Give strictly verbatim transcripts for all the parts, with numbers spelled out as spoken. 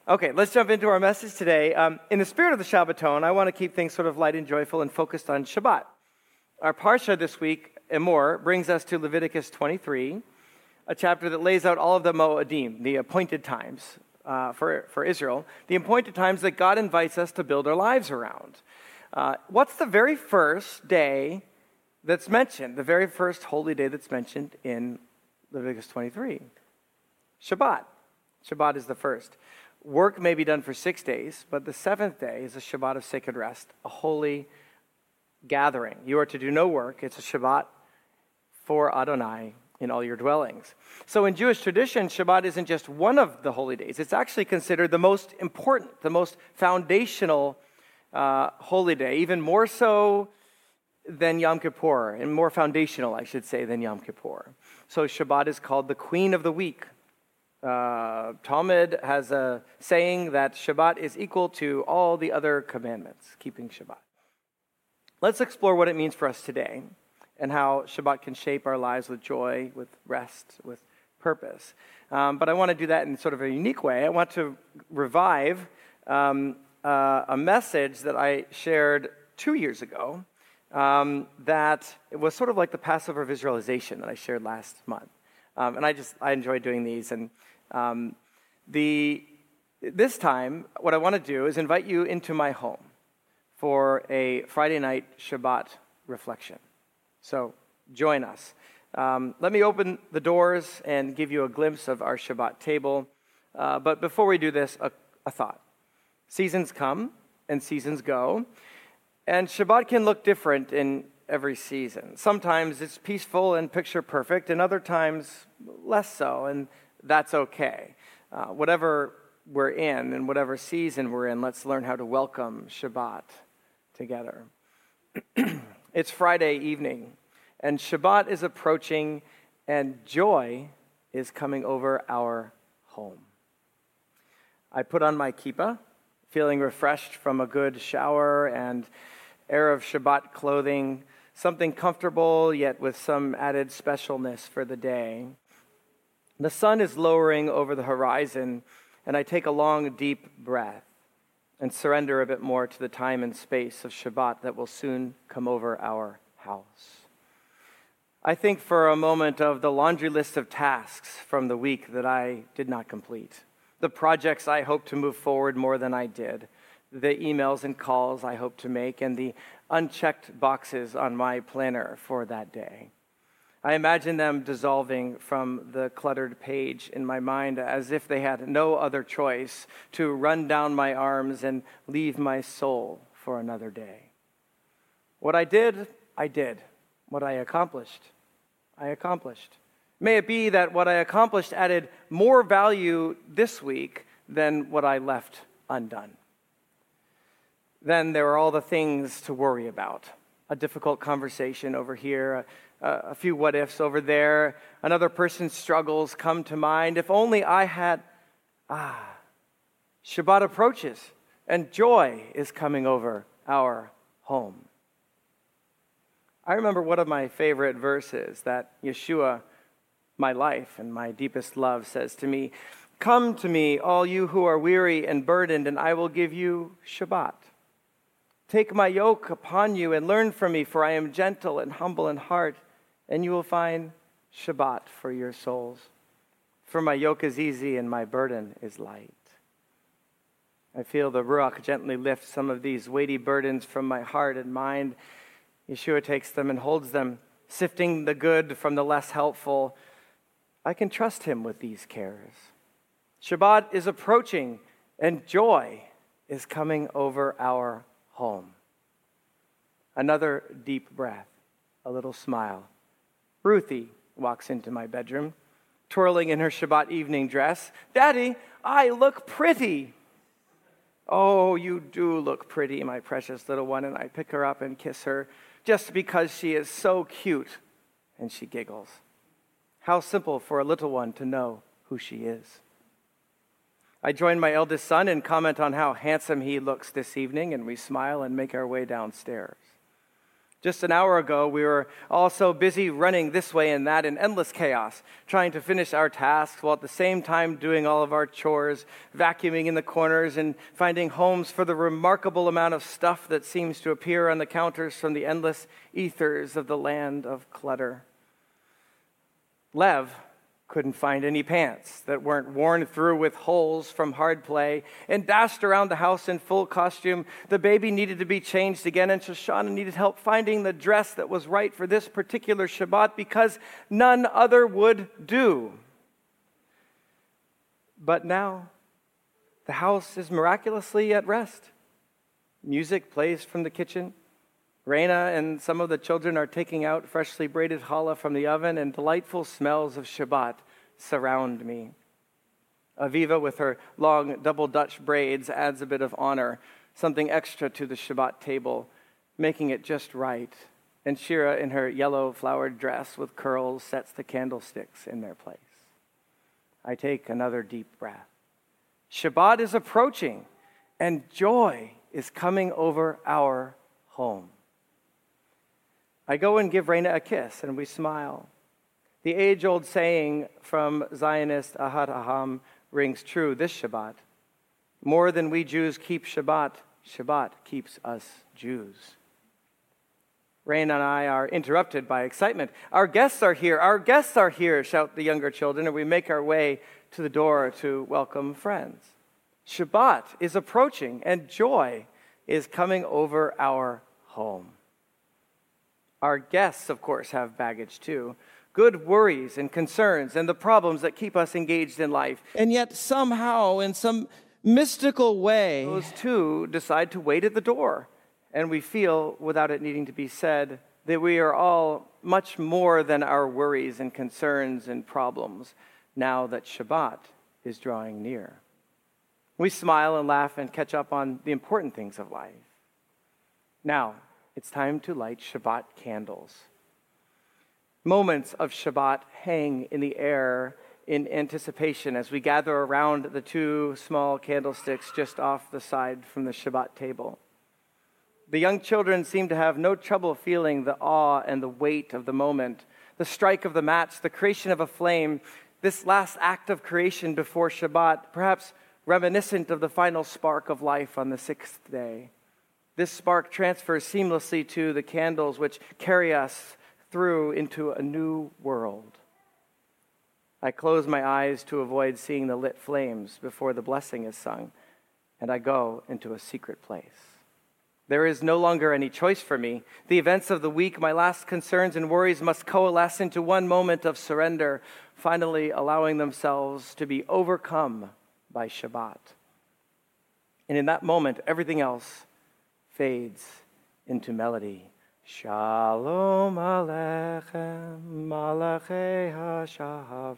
Okay, let's jump into our message today. Um, in the spirit of the Shabbaton, I want to keep things sort of light and joyful and focused on Shabbat. Our Parsha this week, Emor, brings us to Leviticus twenty-three, a chapter that lays out all of the Moedim, the appointed times uh, for, for Israel, the appointed times that God invites us to build our lives around. Uh, what's the very first day that's mentioned, the very first holy day that's mentioned in Leviticus twenty-three? Shabbat. Shabbat is the first. Work may be done for six days, but the seventh day is a Shabbat of sacred rest, a holy gathering. You are to do no work. It's a Shabbat for Adonai in all your dwellings. So in Jewish tradition, Shabbat isn't just one of the holy days. It's actually considered the most important, the most foundational uh, holy day, even more so than Yom Kippur, and more foundational, I should say, than Yom Kippur. So Shabbat is called the Queen of the Week. Uh, Talmud has a saying that Shabbat is equal to all the other commandments, keeping Shabbat. Let's explore what it means for us today and how Shabbat can shape our lives with joy, with rest, with purpose. Um, but I want to do that in sort of a unique way. I want to revive um, uh, a message that I shared two years ago um, that it was sort of like the Passover visualization that I shared last month. Um, and I just, I enjoy doing these. And um, the this time, what I want to do is invite you into my home for a Friday night Shabbat reflection. So join us. Um, let me open the doors and give you a glimpse of our Shabbat table. Uh, but before we do this, a, a thought. Seasons come and seasons go. And Shabbat can look different in every season. Sometimes it's peaceful and picture perfect, and other times less so, and that's okay. Uh, whatever we're in and whatever season we're in, let's learn how to welcome Shabbat together. It's Friday evening, and Shabbat is approaching, and joy is coming over our home. I put on my kippah, feeling refreshed from a good shower and air of Shabbat clothing, something comfortable, yet with some added specialness for the day. The sun is lowering over the horizon, and I take a long, deep breath and surrender a bit more to the time and space of Shabbat that will soon come over our house. I think for a moment of the laundry list of tasks from the week that I did not complete, the projects I hoped to move forward more than I did, the emails and calls I hope to make, and the unchecked boxes on my planner for that day. I imagine them dissolving from the cluttered page in my mind as if they had no other choice to run down my arms and leave my soul for another day. What I did, I did. What I accomplished, I accomplished. May it be that what I accomplished added more value this week than what I left undone. Then there are all the things to worry about. A difficult conversation over here, a, a few what-ifs over there, another person's struggles come to mind. If only I had, ah, Shabbat approaches, and joy is coming over our home. I remember one of my favorite verses that Yeshua, my life and my deepest love, says to me, "Come to me, all you who are weary and burdened, and I will give you Shabbat. Take my yoke upon you and learn from me, for I am gentle and humble in heart, and you will find Shabbat for your souls. For my yoke is easy and my burden is light." I feel the Ruach gently lift some of these weighty burdens from my heart and mind. Yeshua takes them and holds them, sifting the good from the less helpful. I can trust him with these cares. Shabbat is approaching, and joy is coming over our home. Another deep breath, a little smile. Ruthie walks into my bedroom, twirling in her Shabbat evening dress. "Daddy, I look pretty." "Oh, you do look pretty, my precious little one," and I pick her up and kiss her just because she is so cute, and she giggles. How simple for a little one to know who she is. I join my eldest son and comment on how handsome he looks this evening, and we smile and make our way downstairs. Just an hour ago, we were all so busy running this way and that in endless chaos, trying to finish our tasks while at the same time doing all of our chores, vacuuming in the corners, and finding homes for the remarkable amount of stuff that seems to appear on the counters from the endless ethers of the land of clutter. Lev couldn't find any pants that weren't worn through with holes from hard play and dashed around the house in full costume. The baby needed to be changed again, and Shoshana needed help finding the dress that was right for this particular Shabbat because none other would do. But now, the house is miraculously at rest. Music plays from the kitchen. Raina and some of the children are taking out freshly braided challah from the oven, and delightful smells of Shabbat surround me. Aviva, with her long double Dutch braids, adds a bit of honor, something extra to the Shabbat table, making it just right. And Shira, in her yellow flowered dress with curls, sets the candlesticks in their place. I take another deep breath. Shabbat is approaching, and joy is coming over our home. I go and give Raina a kiss, and we smile. The age-old saying from Zionist Ahad Aham rings true this Shabbat. More than we Jews keep Shabbat, Shabbat keeps us Jews. Raina and I are interrupted by excitement. Our guests are here, our guests are here, shout the younger children, and we make our way to the door to welcome friends. Shabbat is approaching, and joy is coming over our home. Our guests, of course, have baggage too. Good worries and concerns and the problems that keep us engaged in life. And yet somehow, in some mystical way, those two decide to wait at the door. And we feel, without it needing to be said, that we are all much more than our worries and concerns and problems now that Shabbat is drawing near. We smile and laugh and catch up on the important things of life. Now, it's time to light Shabbat candles. Moments of Shabbat hang in the air in anticipation as we gather around the two small candlesticks just off the side from the Shabbat table. The young children seem to have no trouble feeling the awe and the weight of the moment, the strike of the match, the creation of a flame, this last act of creation before Shabbat, perhaps reminiscent of the final spark of life on the sixth day. This spark transfers seamlessly to the candles which carry us through into a new world. I close my eyes to avoid seeing the lit flames before the blessing is sung, and I go into a secret place. There is no longer any choice for me. The events of the week, my last concerns and worries must coalesce into one moment of surrender, finally allowing themselves to be overcome by Shabbat. And in that moment, everything else fades into melody. Shalom Aleichem, Malachei HaShaveh,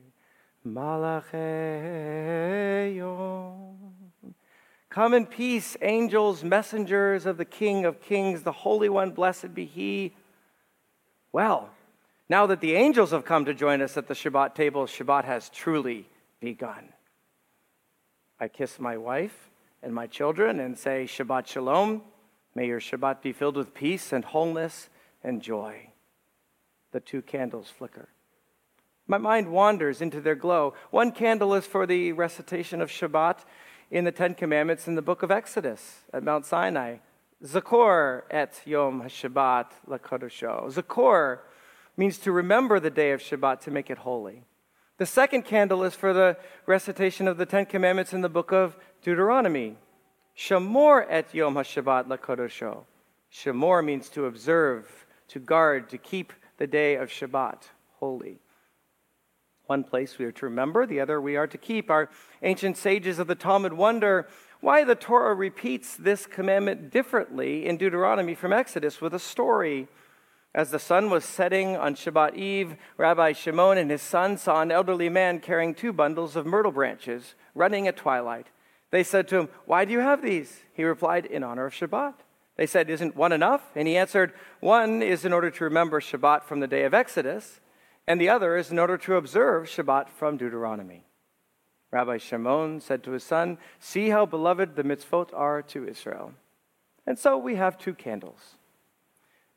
Malachei Yom. Come in peace, angels, messengers of the King of Kings, the Holy One, blessed be He. Well, now that the angels have come to join us at the Shabbat table, Shabbat has truly begun. I kiss my wife and my children and say, Shabbat Shalom. May your Shabbat be filled with peace and wholeness and joy. The two candles flicker. My mind wanders into their glow. One candle is for the recitation of Shabbat in the Ten Commandments in the book of Exodus at Mount Sinai. Zakor et Yom HaShabbat LaKodosho. Zakor means to remember the day of Shabbat to make it holy. The second candle is for the recitation of the Ten Commandments in the book of Deuteronomy. Shamor et Yom HaShabbat LaKodosho. Shamor means to observe, to guard, to keep the day of Shabbat holy. One place we are to remember, the other we are to keep. Our ancient sages of the Talmud wonder why the Torah repeats this commandment differently in Deuteronomy from Exodus with a story. As the sun was setting on Shabbat Eve, Rabbi Shimon and his son saw an elderly man carrying two bundles of myrtle branches running at twilight. They said to him, "Why do you have these?" He replied, "In honor of Shabbat." They said, "Isn't one enough?" And he answered, "One is in order to remember Shabbat from the day of Exodus, and the other is in order to observe Shabbat from Deuteronomy." Rabbi Shimon said to his son, "See how beloved the mitzvot are to Israel." And so we have two candles.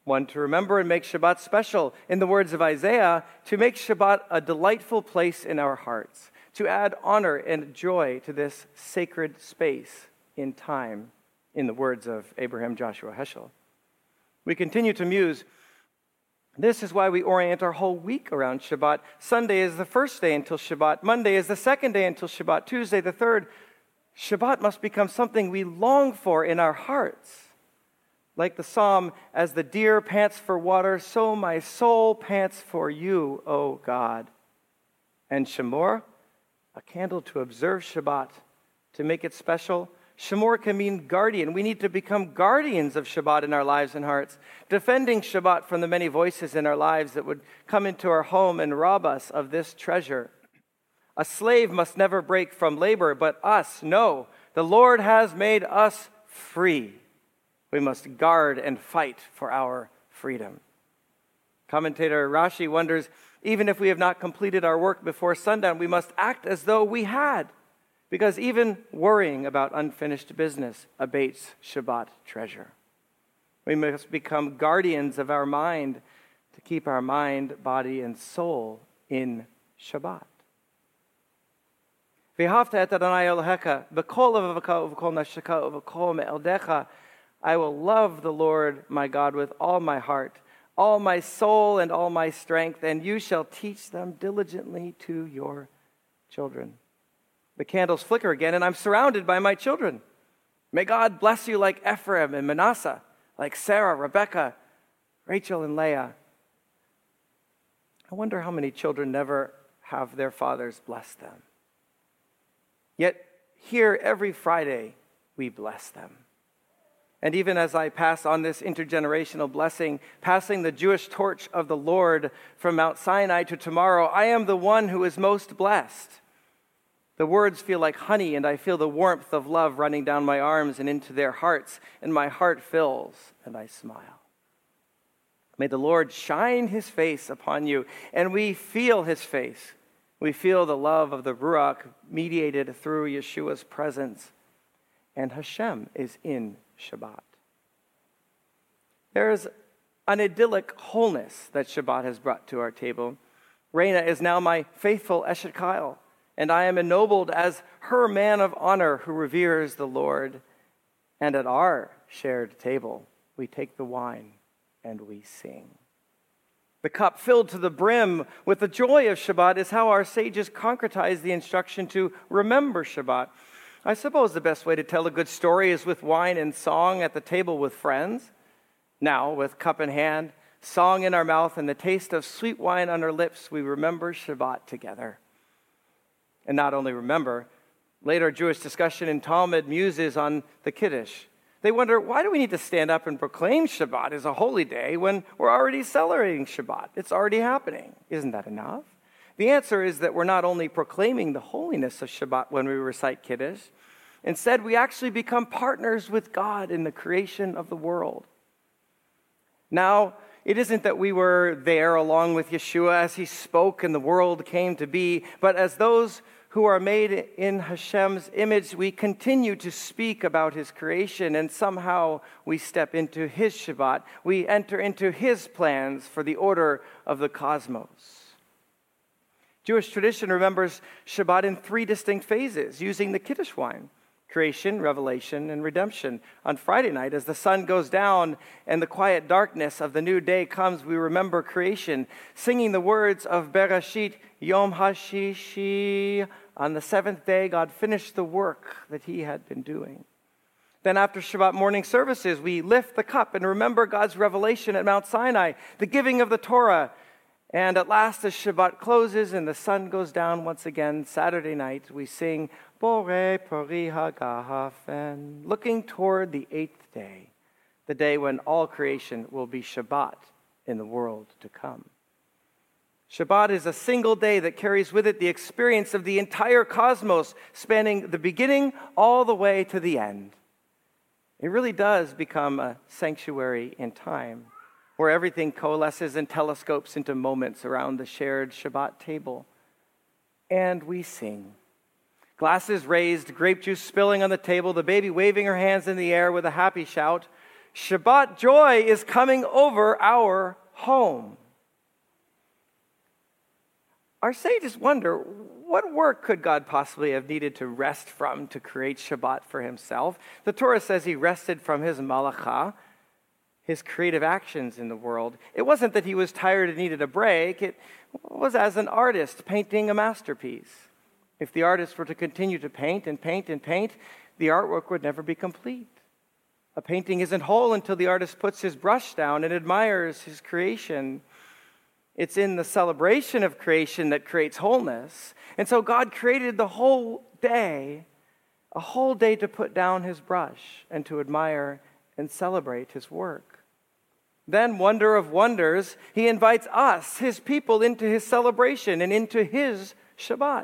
One, to remember and make Shabbat special. In the words of Isaiah, to make Shabbat a delightful place in our hearts, to add honor and joy to this sacred space in time, in the words of Abraham Joshua Heschel. We continue to muse. This is why we orient our whole week around Shabbat. Sunday is the first day until Shabbat. Monday is the second day until Shabbat. Tuesday the third. Shabbat must become something we long for in our hearts. Like the psalm, as the deer pants for water, so my soul pants for you, O God. And Shemor, a candle to observe Shabbat, to make it special. Shemor can mean guardian. We need to become guardians of Shabbat in our lives and hearts, defending Shabbat from the many voices in our lives that would come into our home and rob us of this treasure. A slave must never break from labor, but us, no. The Lord has made us free. We must guard and fight for our freedom. Commentator Rashi wonders, even if we have not completed our work before sundown, we must act as though we had, because even worrying about unfinished business abates Shabbat treasure. We must become guardians of our mind to keep our mind, body, and soul in Shabbat. V'ahavta et Adonai Elohecha b'kol levavcha u'b'kol nafsheka u'b'kol me'eldecha. I will love the Lord my God with all my heart, all my soul, and all my strength, and you shall teach them diligently to your children. The candles flicker again, and I'm surrounded by my children. May God bless you like Ephraim and Manasseh, like Sarah, Rebekah, Rachel, and Leah. I wonder how many children never have their fathers bless them. Yet here every Friday we bless them. And even as I pass on this intergenerational blessing, passing the Jewish torch of the Lord from Mount Sinai to tomorrow, I am the one who is most blessed. The words feel like honey, and I feel the warmth of love running down my arms and into their hearts, and my heart fills, and I smile. May the Lord shine his face upon you, and we feel his face. We feel the love of the Ruach mediated through Yeshua's presence, and Hashem is in Shabbat. There is an idyllic wholeness that Shabbat has brought to our table. Reina is now my faithful Eshet Chayil, and I am ennobled as her man of honor who reveres the Lord. And at our shared table, we take the wine and we sing. The cup filled to the brim with the joy of Shabbat is how our sages concretize the instruction to remember Shabbat. I suppose the best way to tell a good story is with wine and song at the table with friends. Now, with cup in hand, song in our mouth, and the taste of sweet wine on our lips, we remember Shabbat together. And not only remember, later Jewish discussion in Talmud muses on the Kiddush. They wonder, why do we need to stand up and proclaim Shabbat as a holy day when we're already celebrating Shabbat? It's already happening. Isn't that enough? The answer is that we're not only proclaiming the holiness of Shabbat when we recite Kiddush, instead we actually become partners with God in the creation of the world. Now, it isn't that we were there along with Yeshua as he spoke and the world came to be, but as those who are made in Hashem's image, we continue to speak about his creation, and somehow we step into his Shabbat. We enter into his plans for the order of the cosmos. Jewish tradition remembers Shabbat in three distinct phases, using the Kiddush wine: creation, revelation, and redemption. On Friday night, as the sun goes down and the quiet darkness of the new day comes, we remember creation, singing the words of Bereshit, Yom HaShishi. On the seventh day, God finished the work that he had been doing. Then after Shabbat morning services, we lift the cup and remember God's revelation at Mount Sinai, the giving of the Torah. And at last, as Shabbat closes and the sun goes down once again, Saturday night, we sing Borei Pori Hagafen, looking toward the eighth day, the day when all creation will be Shabbat in the world to come. Shabbat is a single day that carries with it the experience of the entire cosmos, spanning the beginning all the way to the end. It really does become a sanctuary in time, where everything coalesces and telescopes into moments around the shared Shabbat table. And we sing. Glasses raised, grape juice spilling on the table, the baby waving her hands in the air with a happy shout. Shabbat joy is coming over our home. Our sages wonder, what work could God possibly have needed to rest from to create Shabbat for himself? The Torah says he rested from his malachah, his creative actions in the world. It wasn't that he was tired and needed a break. It was as an artist painting a masterpiece. If the artist were to continue to paint and paint and paint, the artwork would never be complete. A painting isn't whole until the artist puts his brush down and admires his creation. It's in the celebration of creation that creates wholeness. And so God created the whole day, a whole day to put down his brush and to admire and celebrate his work. Then, wonder of wonders, he invites us, his people, into his celebration and into his Shabbat.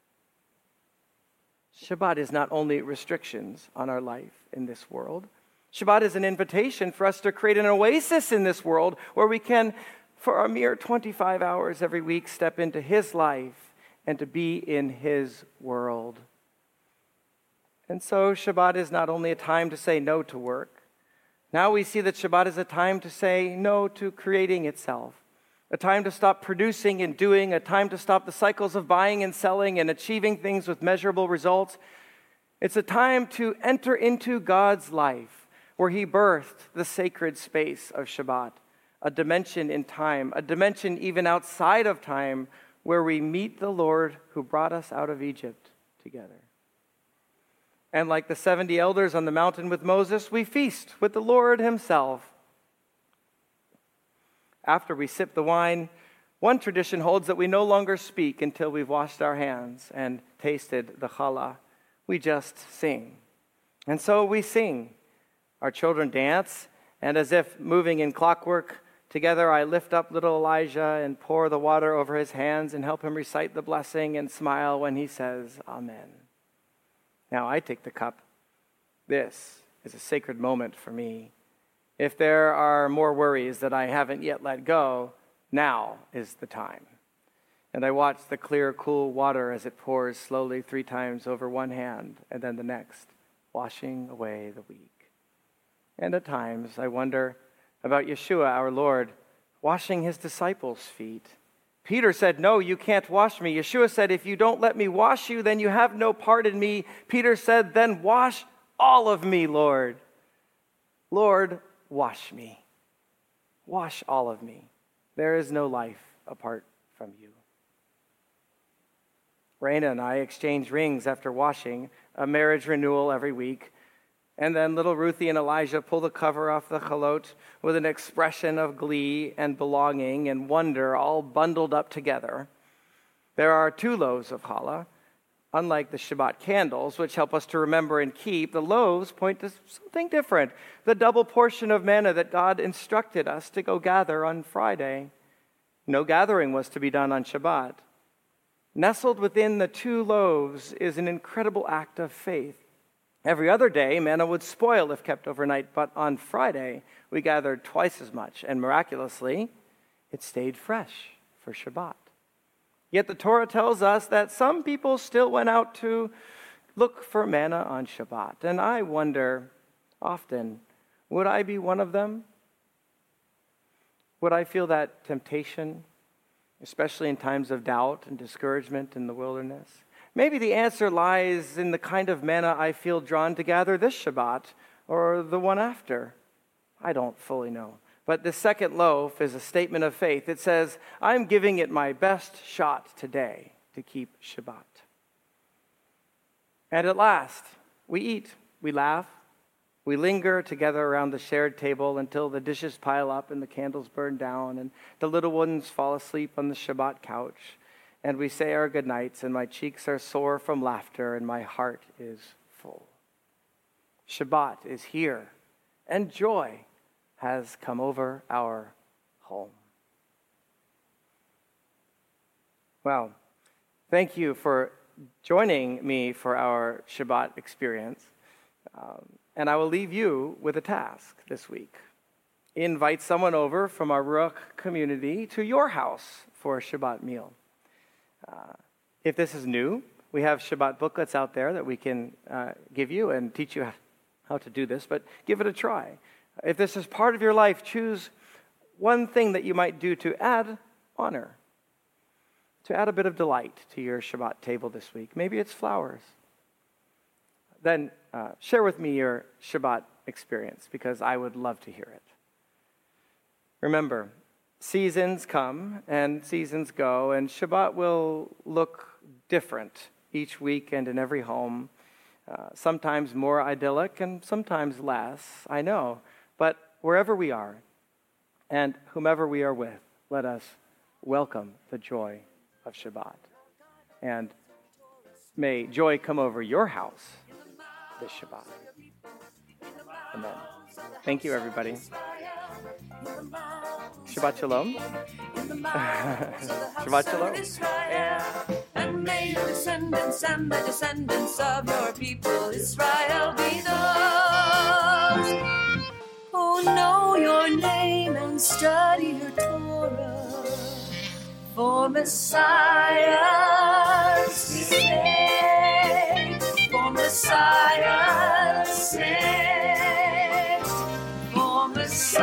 Shabbat is not only restrictions on our life in this world. Shabbat is an invitation for us to create an oasis in this world where we can, for a mere twenty-five hours every week, step into his life and to be in his world. And so Shabbat is not only a time to say no to work. Now we see that Shabbat is a time to say no to creating itself, a time to stop producing and doing, a time to stop the cycles of buying and selling and achieving things with measurable results. It's a time to enter into God's life where he birthed the sacred space of Shabbat, a dimension in time, a dimension even outside of time where we meet the Lord who brought us out of Egypt together. And like the seventy elders on the mountain with Moses, we feast with the Lord himself. After we sip the wine, one tradition holds that we no longer speak until we've washed our hands and tasted the challah. We just sing. And so we sing. Our children dance, and as if moving in clockwork, together I lift up little Elijah and pour the water over his hands and help him recite the blessing and smile when he says, Amen. Now I take the cup. This is a sacred moment for me. If there are more worries that I haven't yet let go, now is the time. And I watch the clear, cool water as it pours slowly three times over one hand and then the next, washing away the week. And at times I wonder about Yeshua, our Lord, washing his disciples' feet. Peter said, no, you can't wash me. Yeshua said, if you don't let me wash you, then you have no part in me. Peter said, then wash all of me, Lord. Lord, wash me. Wash all of me. There is no life apart from you. Raina and I exchange rings after washing, a marriage renewal every week. And then little Ruthie and Elijah pull the cover off the chalot with an expression of glee and belonging and wonder all bundled up together. There are two loaves of challah. Unlike the Shabbat candles, which help us to remember and keep, the loaves point to something different, the double portion of manna that God instructed us to go gather on Friday. No gathering was to be done on Shabbat. Nestled within the two loaves is an incredible act of faith. Every other day, manna would spoil if kept overnight, but on Friday, we gathered twice as much, and miraculously, it stayed fresh for Shabbat. Yet the Torah tells us that some people still went out to look for manna on Shabbat, and I wonder often, would I be one of them? Would I feel that temptation, especially in times of doubt and discouragement in the wilderness? Maybe the answer lies in the kind of manna I feel drawn to gather this Shabbat or the one after. I don't fully know. But the second loaf is a statement of faith. It says, I'm giving it my best shot today to keep Shabbat. And at last, we eat, we laugh, we linger together around the shared table until the dishes pile up and the candles burn down and the little ones fall asleep on the Shabbat couch. And we say our goodnights, and my cheeks are sore from laughter, and my heart is full. Shabbat is here, and joy has come over our home. Well, thank you for joining me for our Shabbat experience. Um, and I will leave you with a task this week. Invite someone over from our Ruach community to your house for a Shabbat meal. Uh, if this is new, we have Shabbat booklets out there that we can uh, give you and teach you how to do this, but give it a try. If this is part of your life, choose one thing that you might do to add honor, to add a bit of delight to your Shabbat table this week. Maybe it's flowers. Then uh, share with me your Shabbat experience, because I would love to hear it. Remember, seasons come and seasons go, and Shabbat will look different each week and in every home. Uh, sometimes more idyllic and sometimes less, I know. But wherever we are and whomever we are with, let us welcome the joy of Shabbat. And may joy come over your house this Shabbat. Amen. Thank you, everybody. Shabbat Shalom. Shabbat Shalom. And may your descendants and the descendants of your people Israel be those who know your name and study your Torah. For Messiah's sake, for Messiah's sake, for Messiah.